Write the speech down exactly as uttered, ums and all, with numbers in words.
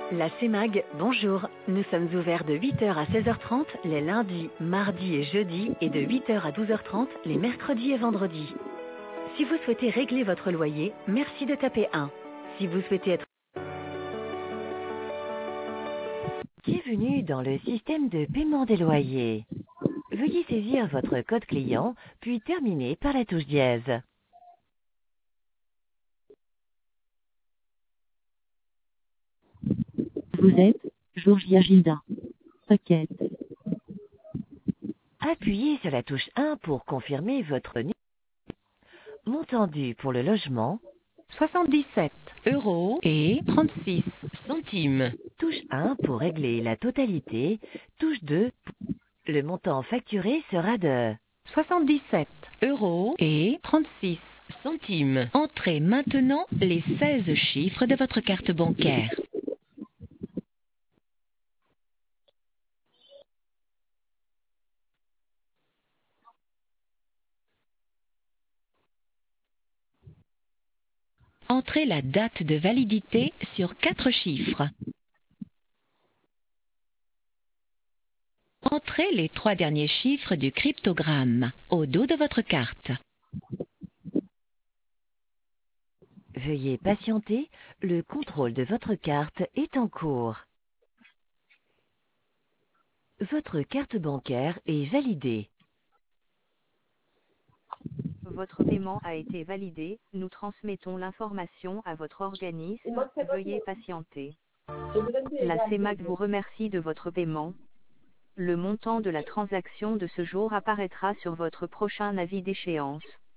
La CEMAG, bonjour. Nous sommes ouverts de huit heures à seize heures trente les lundis, mardis et jeudis et de huit heures à douze heures trente les mercredis et vendredis. Si vous souhaitez régler votre loyer, merci de taper un. Si vous souhaitez être... Bienvenue dans le système de paiement des loyers. Veuillez saisir votre code client, puis terminer par la touche dièse. Vous êtes Georgia Gilda. Requête. Appuyez sur la touche un pour confirmer votre numéro. Montant dû pour le logement, soixante-dix-sept euros et trente-six centimes. touche un pour régler la totalité, touche deux. Le montant facturé sera de soixante-dix-sept euros et trente-six centimes. Entrez maintenant les seize chiffres de votre carte bancaire. Entrez la date de validité sur quatre chiffres. Entrez les trois derniers chiffres du cryptogramme au dos de votre carte. Veuillez patienter, le contrôle de votre carte est en cours. Votre carte bancaire est validée. Votre paiement a été validé, nous transmettons l'information à votre organisme, veuillez patienter. La CEMAG vous remercie de votre paiement. Le montant de la transaction de ce jour apparaîtra sur votre prochain avis d'échéance.